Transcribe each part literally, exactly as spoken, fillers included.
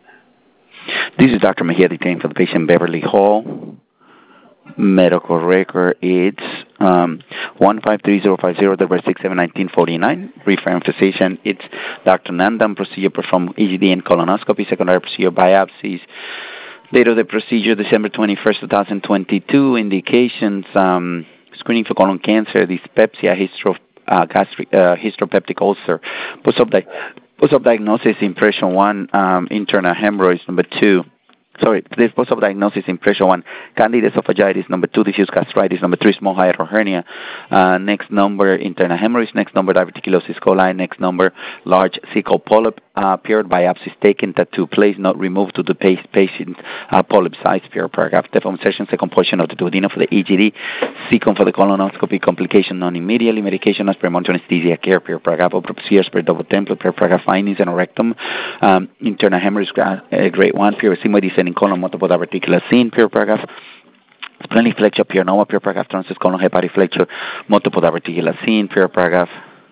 This is Doctor Mejia detained for the patient Beverly Hall. Medical record it's um, one five three zero five zero, the six seven nineteen forty nine. Referring physician it's Doctor Nandan. Procedure performed E G D and colonoscopy. Secondary procedure biopsies. Date of the procedure December twenty first, two thousand twenty two. Indications um, screening for colon cancer, dyspepsia, histro uh, gastric uh, histropeptic ulcer, post-op di- post-op diagnosis impression one, um, internal hemorrhoids number two. Sorry, this post-op diagnosis impression one, candida esophagitis, number two, diffuse gastritis, number three, small hiatal hernia, uh, next number, internal hemorrhage, next number, diverticulosis coli, next number, large cecal polyp, uh, period biopsies taken, tattoo placed, not removed to the patient, uh, polyp size, period paragraph, deform session, second portion of the duodenum for the E G D, second for the colonoscopy, complication non-immediately, medication as per monitoring anesthesia care, period paragraph, opera procedures per double template, period paragraph, findings and rectum, um, internal hemorrhage, uh, grade one, period, sigmoid descending colon, multiple diverticular scene, period paragraph, splenic flexure, pyranoma, period paragraph, transverse colon, hepatic flexure, multiple diverticular scene, period paragraph,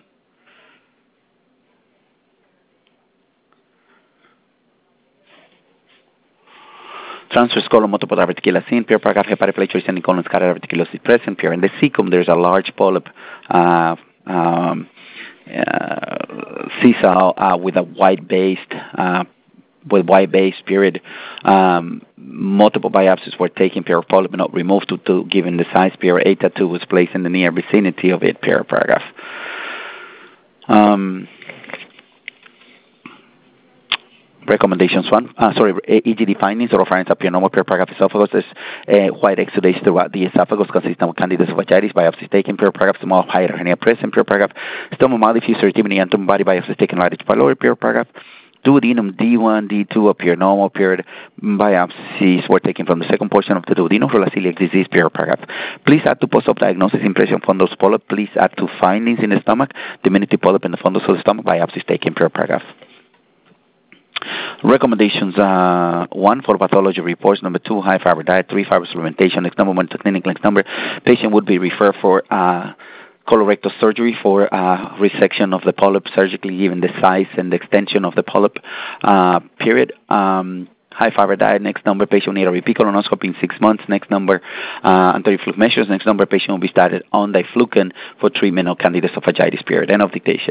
transverse colon, multiple diverticular scene, period paragraph, hepatic flexure, descending colon, scatter diverticulosis present, period. In the cecum, there's a large polyp, uh, um, uh, sisal, uh, with a white-based, uh, with white-based period. Um, multiple biopsies were taken, period, polyp not removed to, to given the size, period. A tattoo was placed in the near vicinity of it, period, paragraph. Um, Recommendations one, uh, sorry, E G D findings, oropharynx papilloma, period, paragraph, esophagus, is uh, white exudates throughout the esophagus, consistent with candida esophagitis, biopsies taken, period, paragraph, small hiatal hernia present, period, paragraph, stomach mild diffuse irritability and tumor body biopsies taken, right H. pylori, period, paragraph, duodenum D one, D two appear normal, period, biopsies were taken from the second portion of the duodenum for celiac disease, period, paragraph. Please add to post-op diagnosis impression fundus polyp, please add to findings in the stomach, diminutive polyp in the fundus of the stomach, biopsies taken, period, paragraph. Recommendations, uh, one, for pathology reports, number two, high fiber diet, three, fiber supplementation, next number one, to clinic, next number, patient would be referred for uh, colorectal surgery for uh, resection of the polyp, surgically given the size and the extension of the polyp, uh, period. Um, high fiber diet, next number, patient need a repeat colonoscopy in six months, next number, uh, anti-reflux measures, next number, patient will be started on diflucan for treatment of candida esophagitis, period. End of dictation.